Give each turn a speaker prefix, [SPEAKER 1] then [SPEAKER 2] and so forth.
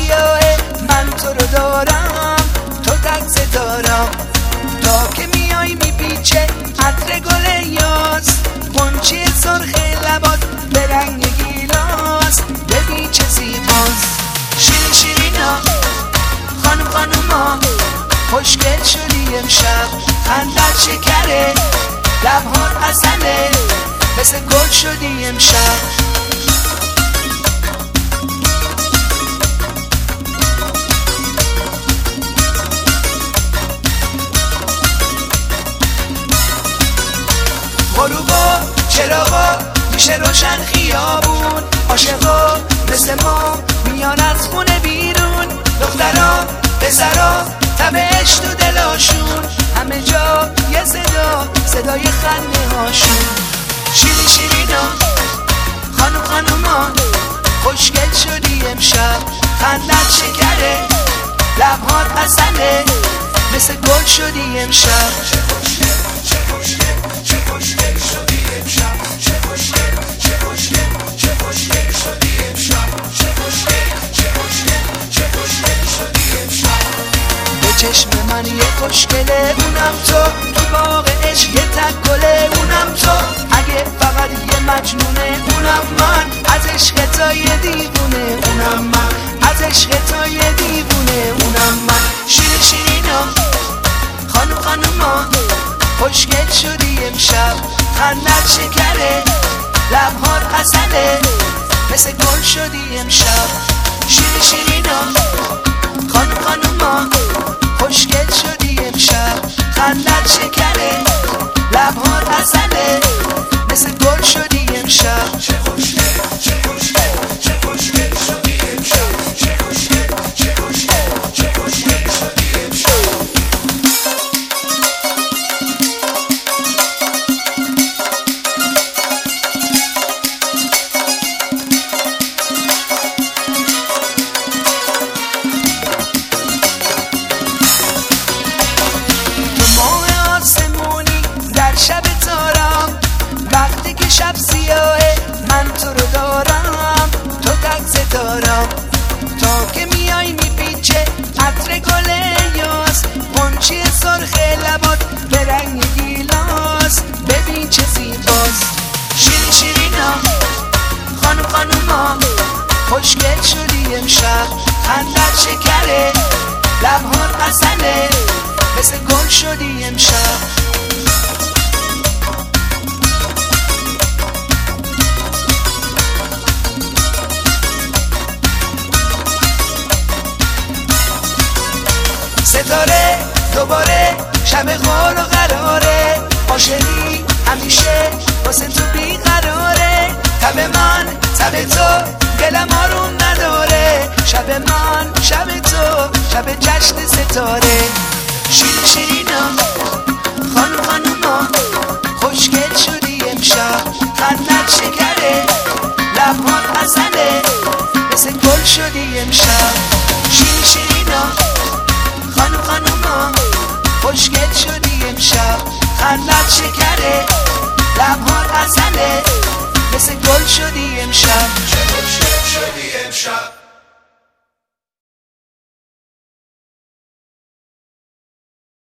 [SPEAKER 1] سیاهه من تو رو دارم، تو تک ستارم. تا که میای میپیچه عطر گل یاس، غنچه سرخ لبات به رنگ گیلاس، ببین چه زیباست. شیرین شیرینا خانم خانوما، خوشگل شدی امشب، خندت شکره، لبهات عسله، مثل گل شدی امشب. غروبا چراغا میشه روشن خیابون، عاشقا مثل ما میان از خونه بیرون، دخترا پسرا تب عشق تو دلاشون، همه جا یه صدا، صدای خنده هاشون. شیرین شیرینا خانم خانوما، خوشگل شدی امشب، خندت شکره، لبهات عسله، مثل گل شدی امشب. چه خوشگل چه خوشگل چه خوشگل شدی امشب، چه خوشگل چه خوشگل چه خوشگل شدی امشب، چه خوشگل چه خوشگل چه خوشگل شدی امشب. به چشم من یه خوشگله، اونم تو باغ عشق یه تک گله، اونم تو اگه فقط یه مجنونه، اونم من از عشق تا یه دیوونه، اونم من از عشق تا یه دیوونه، اونم من. شیرین شیرینا خانم خانوما، خوشگل شدی امشب، خندت شکره، لبهات عسله، مثل گل شدی امشب. شیرین شیرینا خانم خانوما، خوشگل شدی امشب، خندت شکره، لبهات عسله، مثل گل شدی امشب. چه خوشگل چه خوشگل چه خوشگل شدی امشب، چه خوشگل چه خوشگل چه خوشگل شدی امشب. شب تارم وقتی که شب سیاهه من تو رو دارم، تو تک ستارم. تا که میای میپیچه عطر گل یاس، غنچه سرخ لبات به رنگ گیلاس، ببین چه زیباست. شیرین شیرینا خانم خانوما، خوشگل شدی امشب، خندت شکره، لبهات عسله، مثل گل شدی امشب. ستاره دوباره شب غار و قراره، عاشقی همیشه واسه تو بیقراره، تب من تب تو دلم آروم نداره، شب من شب تو شب جشن ستاره. شیرین شیرینا خانم خانوما، خوشگل شدی امشب، خندت شکره، لبهات عسله، مثل گل شدی امشب. شیرین شیرینا خانم خانوما، خوشگل شدی امشب، خندت شکره، لبهات عسله، مثل گل شدی امشب. چه خوشگل شدی امشب.